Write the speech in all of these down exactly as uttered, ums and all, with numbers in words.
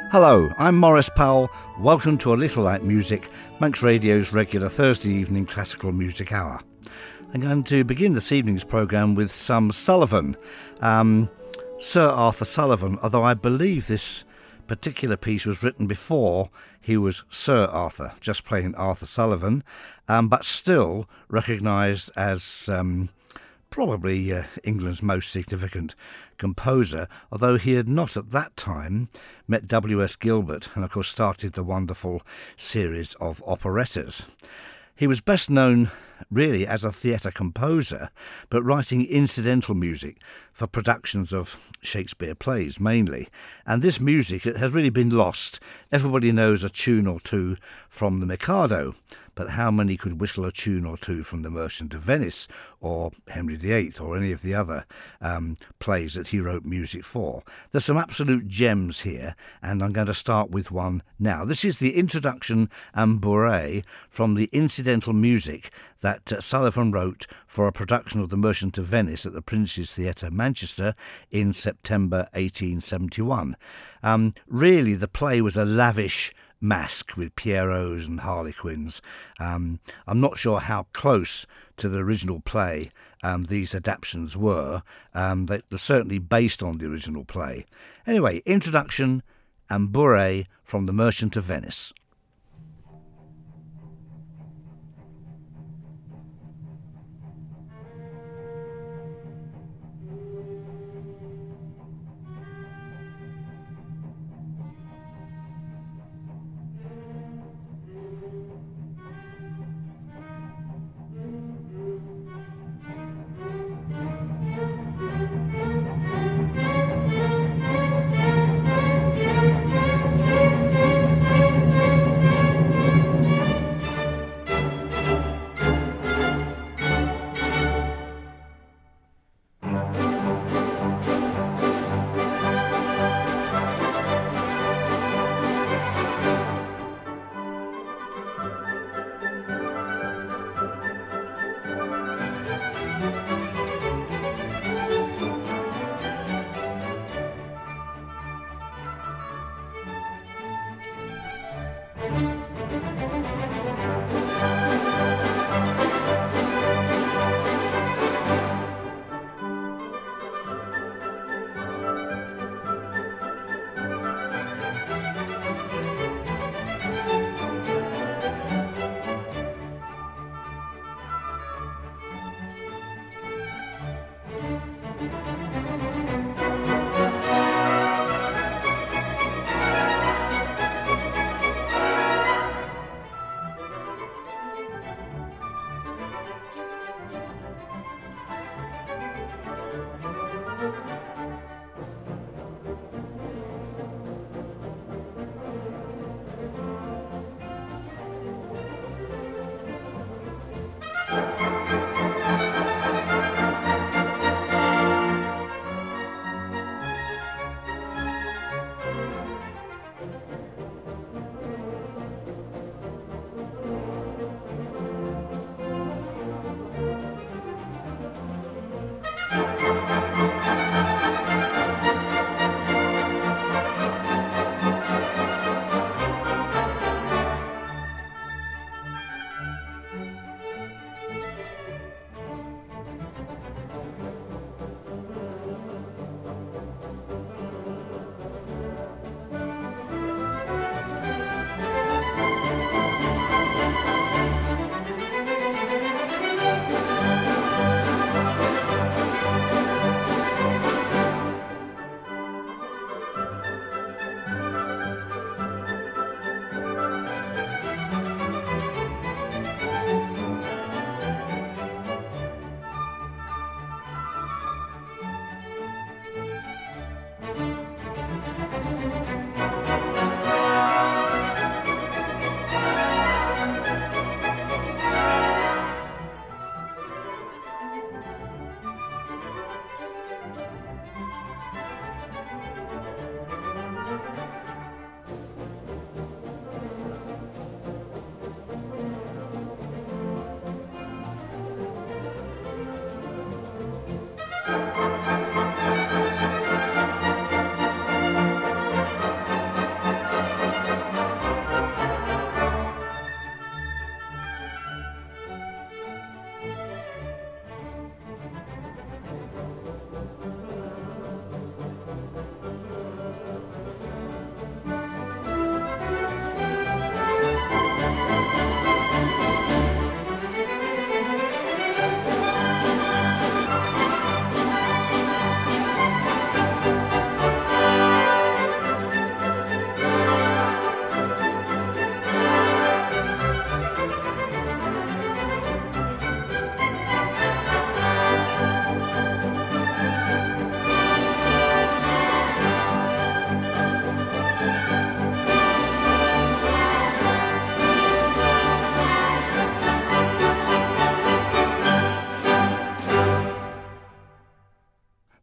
Hello, I'm Maurice Powell. Welcome to A Little Light Music, Manx Radio's regular Thursday evening classical music hour. I'm going to begin this evening's programme with some Sullivan. Um, Sir Arthur Sullivan, although I believe this particular piece was written before he was Sir Arthur, just plain Arthur Sullivan, um, but still recognised as um, probably uh, England's most significant composer, although he had not at that time met W S Gilbert and of course started the wonderful series of operettas. He was best known really as a theatre composer, but writing incidental music for productions of Shakespeare plays mainly. And this music has really been lost. Everybody knows a tune or two from The Mikado, but how many could whistle a tune or two from The Merchant of Venice or Henry the Eighth or any of the other um, plays that he wrote music for? There's some absolute gems here, and I'm going to start with one now. This is the introduction and bourrée from the incidental music that uh, Sullivan wrote for a production of The Merchant of Venice at the Prince's Theatre, Manchester, in September eighteen seventy-one. Um, really, the play was a lavish masque with Pierrots and Harlequins. Um, I'm not sure how close to the original play um, these adaptations were. Um, they, they're certainly based on the original play. Anyway, introduction and bourrée from The Merchant of Venice.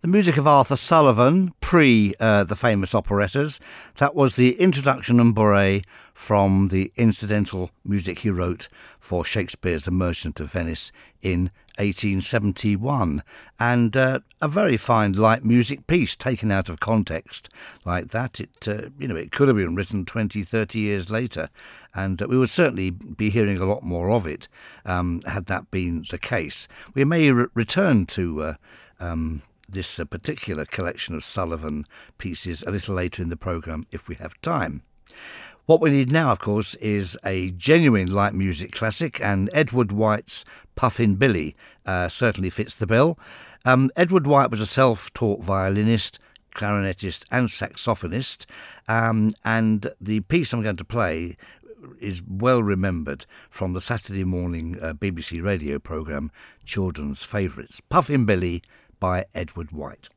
The music of Arthur Sullivan, pre uh, the famous operettas. That was the introduction and bourrée from the incidental music he wrote for Shakespeare's The Merchant of Venice in eighteen seventy-one. And uh, a very fine light music piece taken out of context like that. It, uh, you know, it could have been written twenty, thirty years later, and uh, we would certainly be hearing a lot more of it um, had that been the case. We may re- return to uh, um, this uh, particular collection of Sullivan pieces a little later in the programme if we have time. What we need now, of course, is a genuine light music classic, and Edward White's Puffin Billy uh, certainly fits the bill. Um, Edward White was a self-taught violinist, clarinetist and saxophonist, um, and the piece I'm going to play is well remembered from the Saturday morning uh, B B C radio programme Children's Favourites. Puffin Billy by Edward White.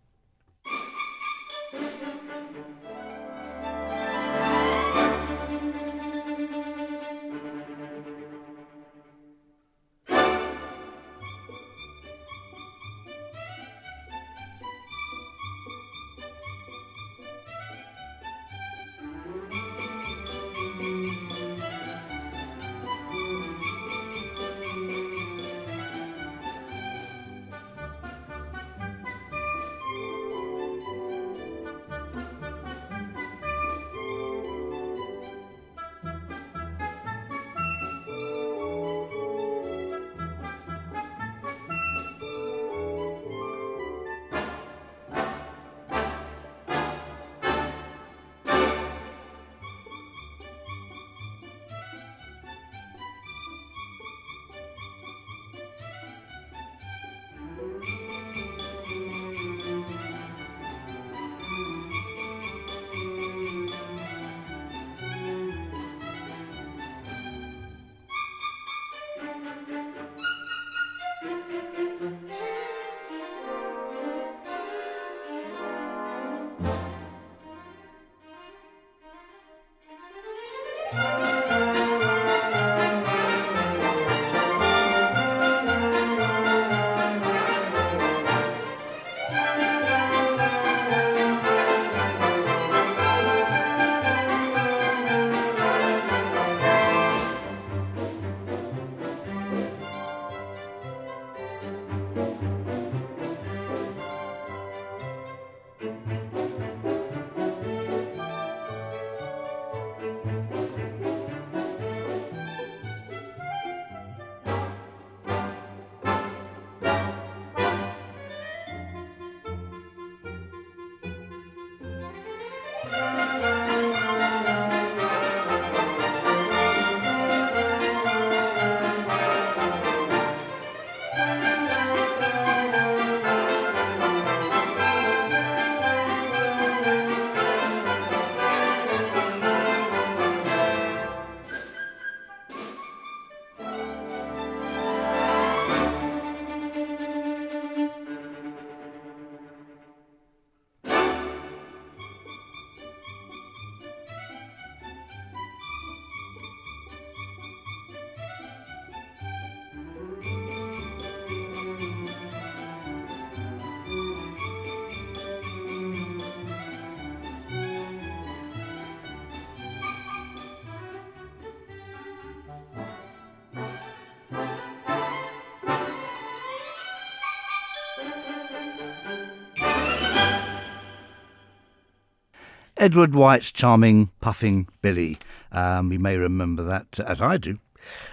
Edward White's charming Puffing Billy. Um, you may remember that, as I do,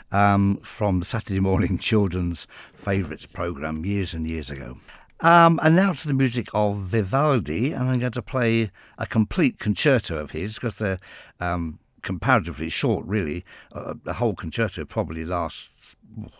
um, from the Saturday morning children's favourites programme years and years ago. Um, and now to the music of Vivaldi, and I'm going to play a complete concerto of his, because they're um, comparatively short, really. Uh, the whole concerto probably lasts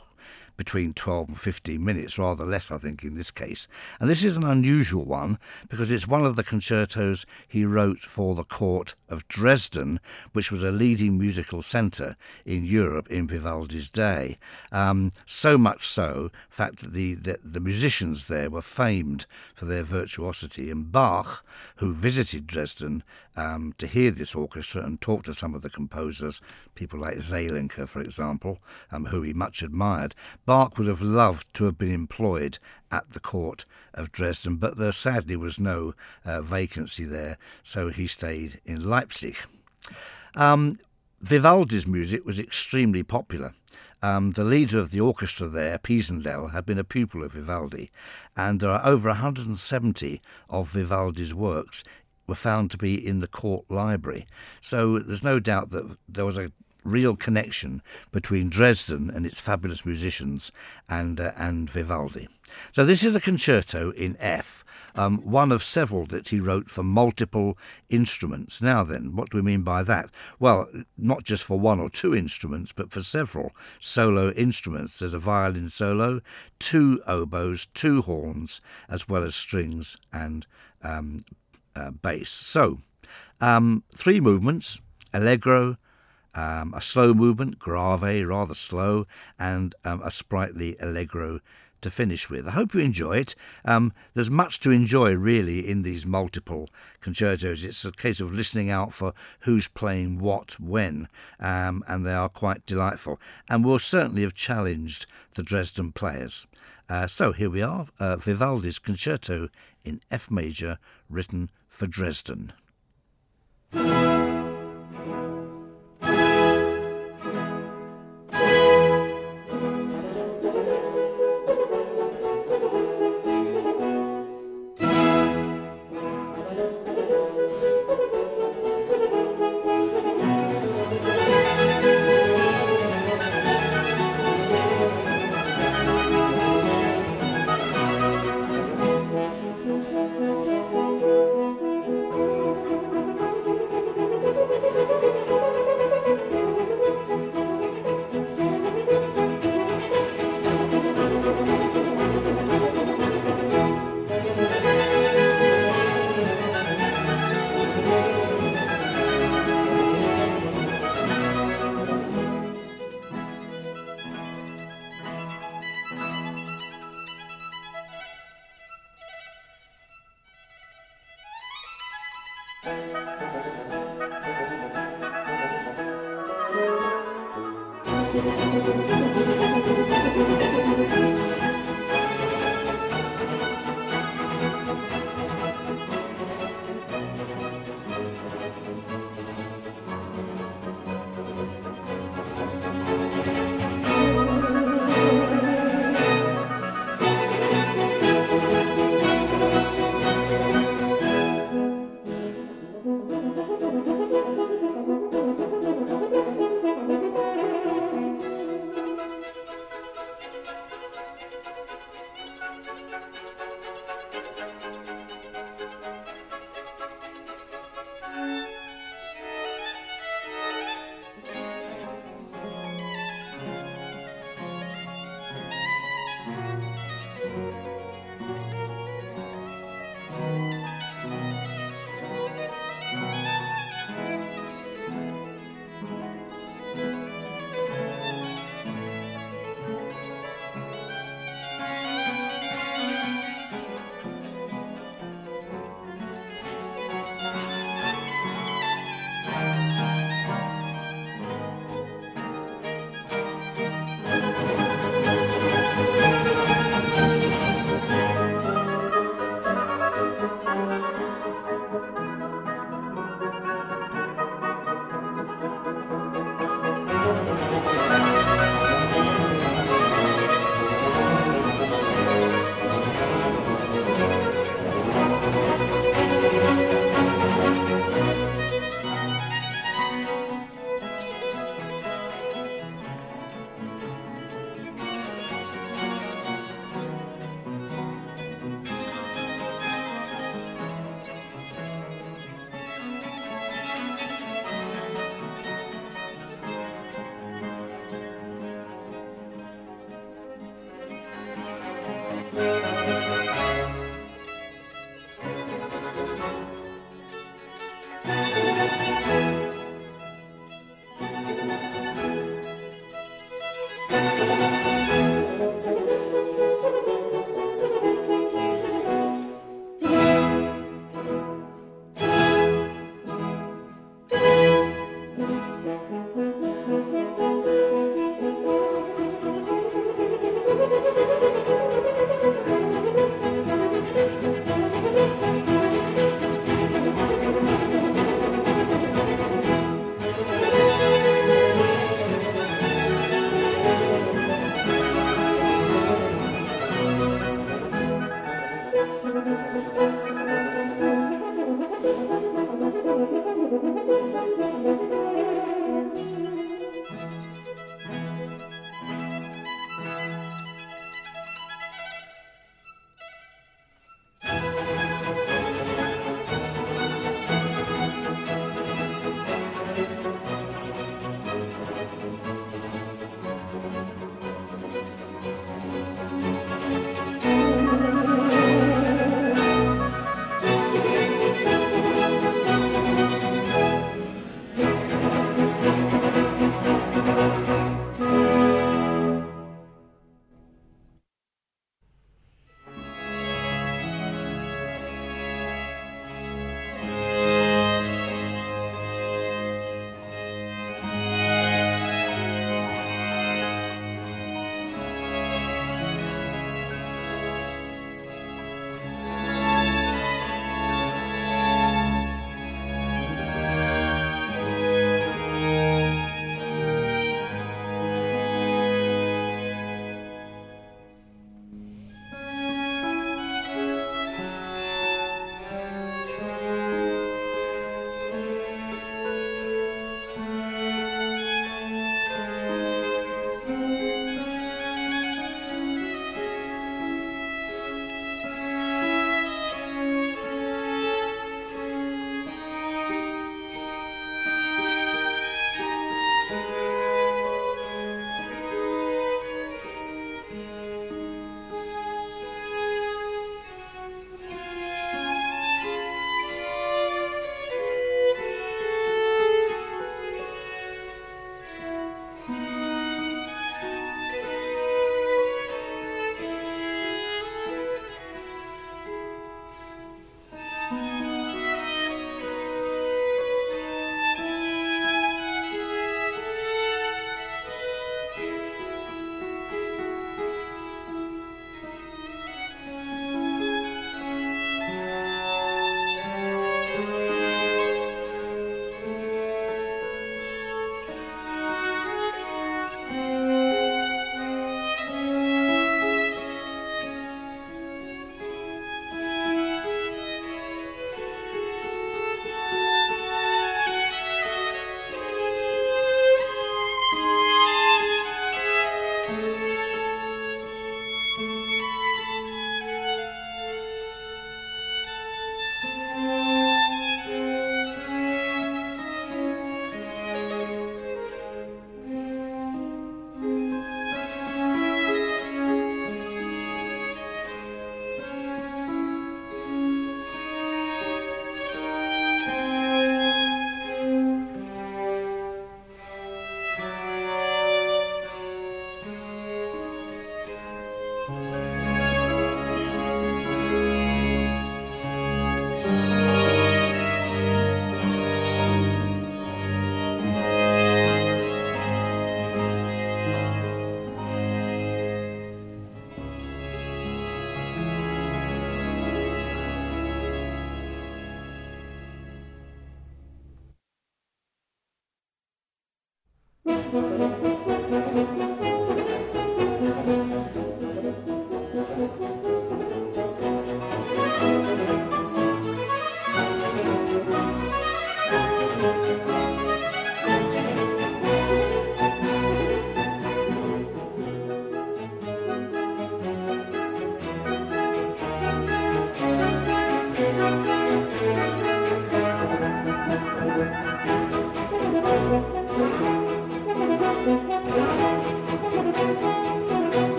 between twelve and fifteen minutes, rather less, I think, in this case. And this is an unusual one because it's one of the concertos he wrote for the court of Dresden, which was a leading musical centre in Europe in Vivaldi's day. Um, so much so, in fact, that the, the, the musicians there were famed for their virtuosity. And Bach, who visited Dresden um, to hear this orchestra and talk to some of the composers, people like Zelenka, for example, um, who he much admired, Bach would have loved to have been employed at the court of Dresden, but there sadly was no uh, vacancy there, so he stayed in Leipzig. Um, Vivaldi's music was extremely popular. Um, the leader of the orchestra there, Pisendel, had been a pupil of Vivaldi, and there are over one hundred seventy of Vivaldi's works were found to be in the court library. So there's no doubt that there was a real connection between Dresden and its fabulous musicians and uh, and Vivaldi. So this is a concerto in F, um, one of several that he wrote for multiple instruments. Now then, what do we mean by that? Well, not just for one or two instruments, but for several solo instruments. There's a violin solo, two oboes, two horns, as well as strings and um, uh, bass. So, um, three movements, allegro, Um, a slow movement, grave, rather slow, and um, a sprightly allegro to finish with. I hope you enjoy it. Um, there's much to enjoy, really, in these multiple concertos. It's a case of listening out for who's playing what when, um, and they are quite delightful, and will certainly have challenged the Dresden players. Uh, so here we are, uh, Vivaldi's concerto in F major, written for Dresden.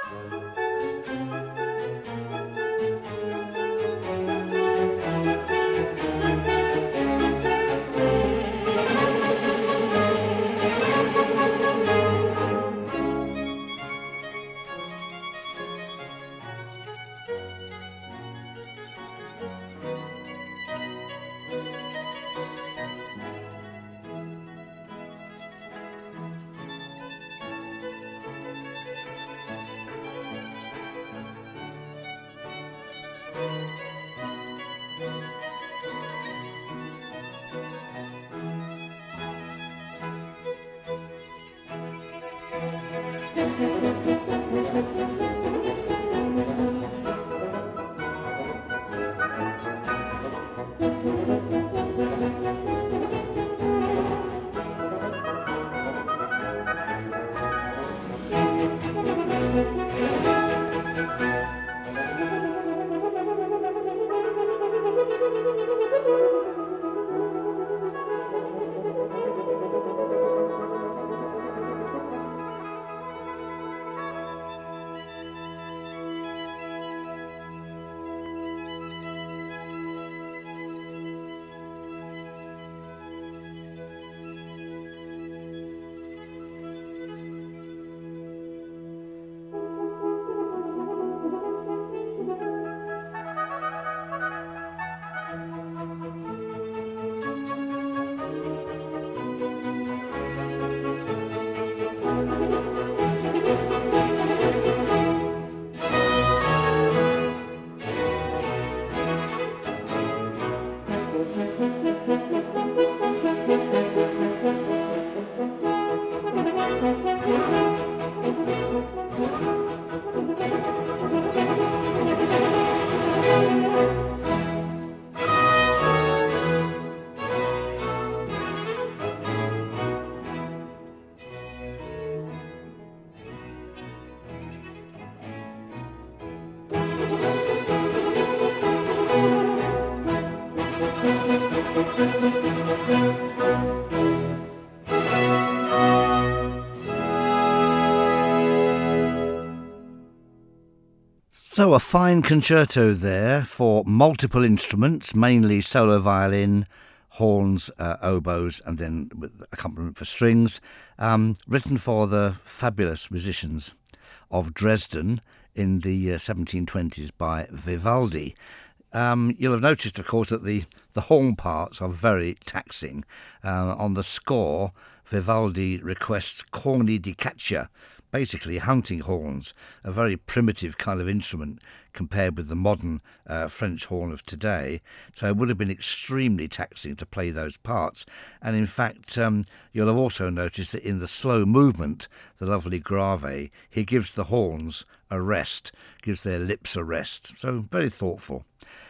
So a fine concerto there for multiple instruments, mainly solo violin, horns, uh, oboes, and then with accompaniment for strings, um, written for the fabulous musicians of Dresden in the uh, seventeen twenties by Vivaldi. Um, you'll have noticed, of course, that the, the horn parts are very taxing. Uh, on the score, Vivaldi requests corni di caccia, basically hunting horns, a very primitive kind of instrument compared with the modern uh, French horn of today. So it would have been extremely taxing to play those parts. And in fact, um, you'll have also noticed that in the slow movement, the lovely grave, he gives the horns a rest, gives their lips a rest. So very thoughtful.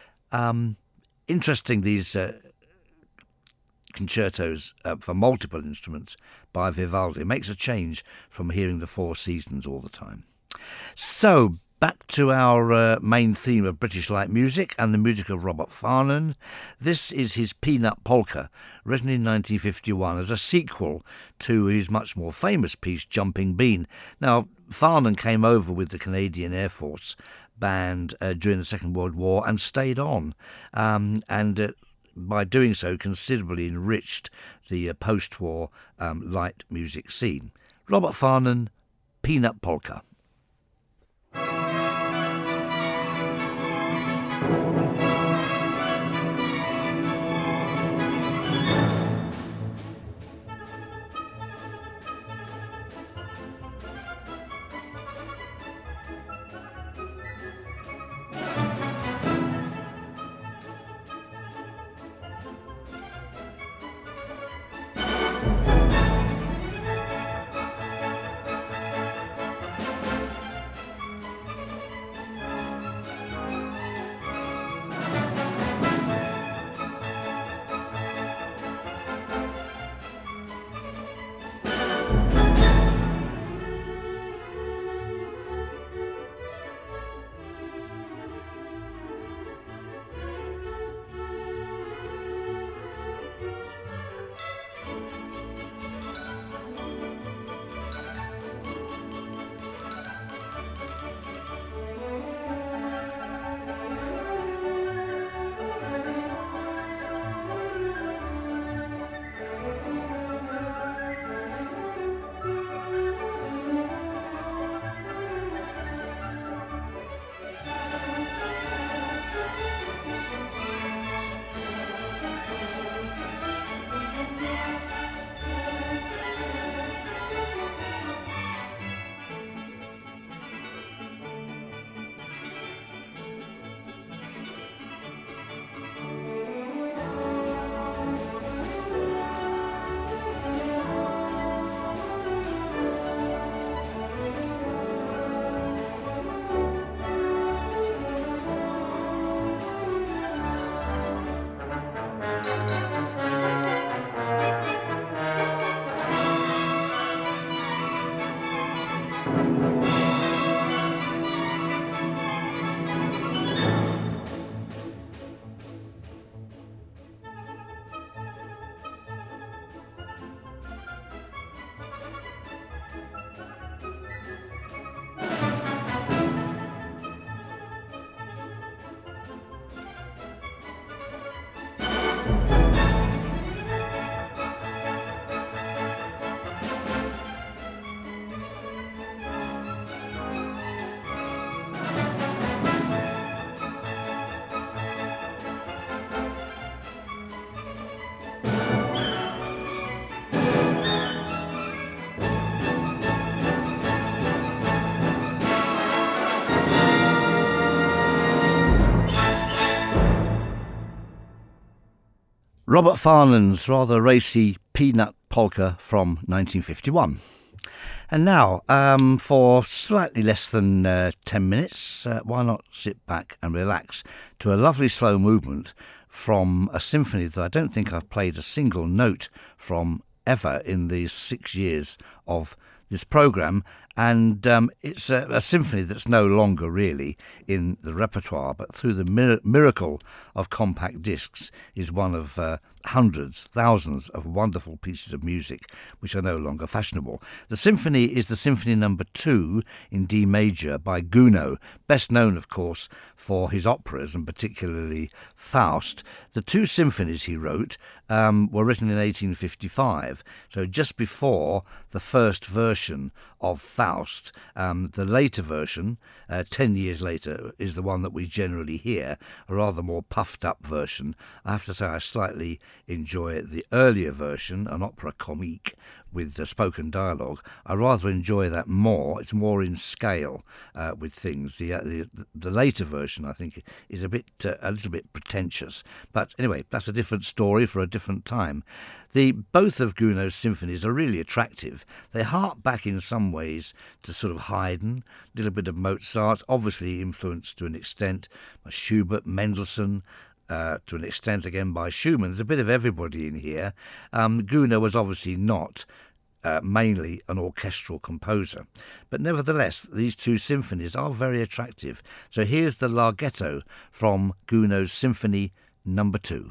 Um, interesting, these uh, concertos uh, for multiple instruments by Vivaldi. It makes a change from hearing the Four Seasons all the time. So, back to our uh, main theme of British light music and the music of Robert Farnon. This is his Peanut Polka, written in nineteen fifty-one as a sequel to his much more famous piece, Jumping Bean. Now, Farnon came over with the Canadian Air Force band uh, during the Second World War and stayed on, um, and uh, by doing so considerably enriched the uh, post-war um, light music scene. Robert Farnon, Peanut Polka. Robert Farnan's rather racy Peanut Polka from nineteen fifty-one. And now, um, for slightly less than uh, ten minutes, uh, why not sit back and relax to a lovely slow movement from a symphony that I don't think I've played a single note from ever in these six years of this programme. And um, it's a, a symphony that's no longer really in the repertoire, but through the mir- miracle of compact discs is one of uh, hundreds, thousands of wonderful pieces of music which are no longer fashionable. The symphony is the Symphony Number Two in D major by Gounod, best known, of course, for his operas and particularly Faust. The two symphonies he wrote um, were written in eighteen fifty-five, so just before the first version of Faust. Um, the later version, uh, ten years later, is the one that we generally hear, a rather more puffed up version. I have to say I slightly enjoy the earlier version, an opera comique with the spoken dialogue. I rather enjoy that more. It's more in scale uh, with things. The, uh, the the later version, I think, is a bit uh, a little bit pretentious. But anyway, that's a different story for a different time. The both of Gounod's symphonies are really attractive. They hark back in some ways to sort of Haydn, a little bit of Mozart, obviously influenced to an extent by Schubert, Mendelssohn, Uh, to an extent again by Schumann. There's a bit of everybody in here. Um, Gounod was obviously not uh, mainly an orchestral composer, but nevertheless these two symphonies are very attractive. So here's the Larghetto from Gounod's Symphony Number Two.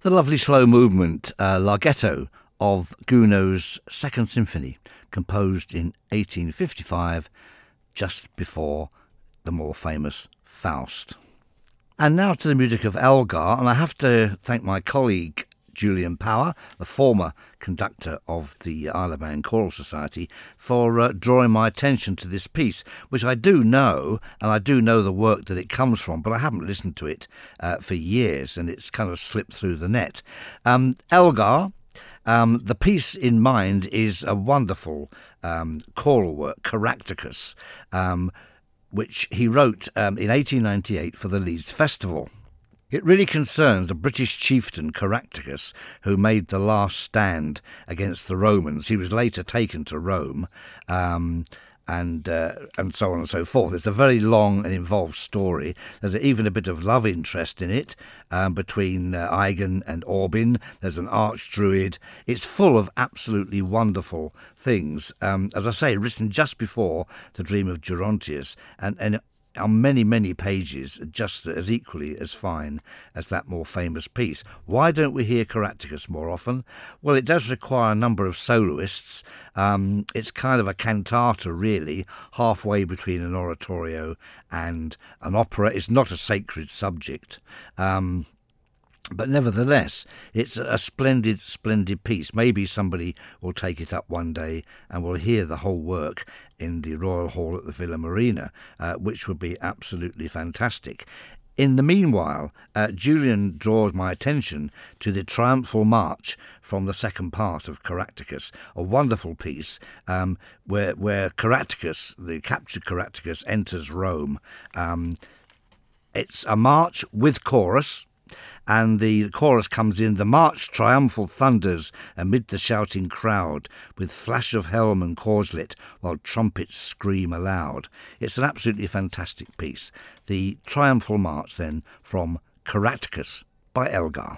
The lovely slow movement uh, Larghetto of Gounod's Second Symphony, composed in eighteen fifty-five, just before the more famous Faust. And now to the music of Elgar, and I have to thank my colleague Julian Power, the former conductor of the Isle of Man Choral Society, for uh, drawing my attention to this piece, which I do know, and I do know the work that it comes from, but I haven't listened to it uh, for years, and it's kind of slipped through the net. Um, Elgar, um, the piece in mind is a wonderful um, choral work, Caractacus, um, which he wrote um, in eighteen ninety-eight for the Leeds Festival. It really concerns the British chieftain Caractacus, who made the last stand against the Romans. He was later taken to Rome, um, and uh, and so on and so forth. It's a very long and involved story. There's even a bit of love interest in it um, between uh, Aigen and Orbin. There's an archdruid. It's full of absolutely wonderful things. Um, as I say, written just before the Dream of Gerontius, and and. on many, many pages, just as equally as fine as that more famous piece. Why don't we hear Caractacus more often? Well, it does require a number of soloists. Um, it's kind of a cantata, really, halfway between an oratorio and an opera. It's not a sacred subject. Um, But nevertheless, it's a splendid, splendid piece. Maybe somebody will take it up one day and will hear the whole work in the Royal Hall at the Villa Marina, uh, which would be absolutely fantastic. In the meanwhile, uh, Julian draws my attention to the Triumphal March from the second part of Caractacus, a wonderful piece um, where, where Caractacus, the captured Caractacus, enters Rome. Um, it's a march with chorus, and the chorus comes in, "The march triumphal thunders amid the shouting crowd, with flash of helm and corslet, while trumpets scream aloud." It's an absolutely fantastic piece. The Triumphal March, then, from Caractacus by Elgar.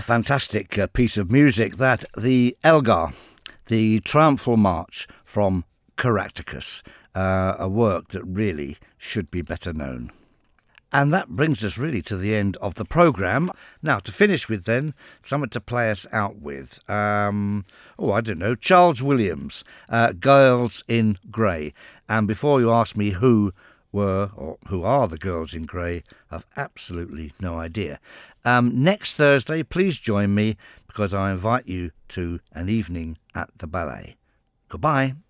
fantastic uh, piece of music, that, the Elgar, the Triumphal March from Caractacus, uh, a work that really should be better known. And that brings us really to the end of the programme. Now, to finish with then, something to play us out with. Um, oh, I don't know, Charles Williams, uh, Girls in Grey. And before you ask me who were, or who are the Girls in Grey, I've absolutely no idea. Um, next Thursday, please join me, because I invite you to an evening at the ballet. Goodbye.